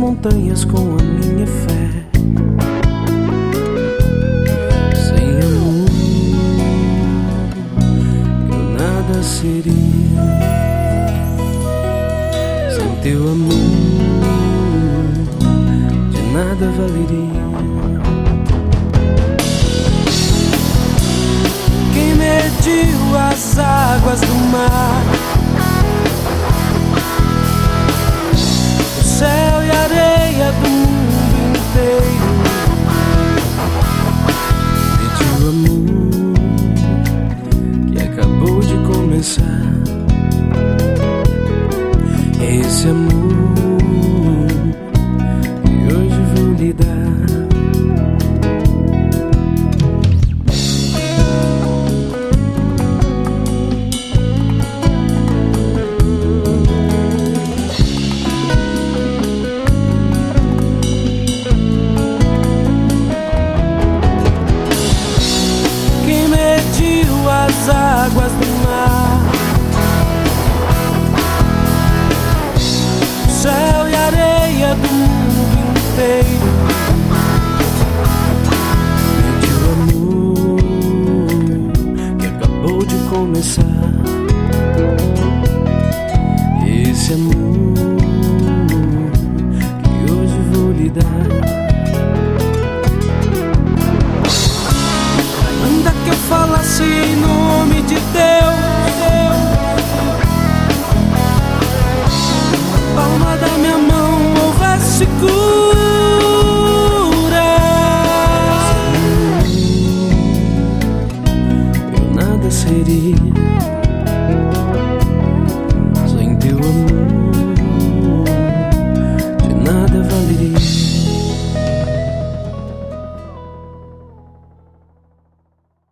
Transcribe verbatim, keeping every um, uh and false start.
montanhas com a minha fé. Sem amor eu nada seria. Sem teu amor de nada valeria. Quem mediu as águas do mar, o céu e a areia do mundo inteiro, mediu o amor que acabou de começar. É esse amor que hoje vou lhe dar. As águas do mar, o céu e a areia do mundo inteiro, mediu o amor que acabou de começar. Esse amor que hoje vou lhe dar. Ainda que eu falasse em nome de Deus, a palma da minha mão houvesse cura,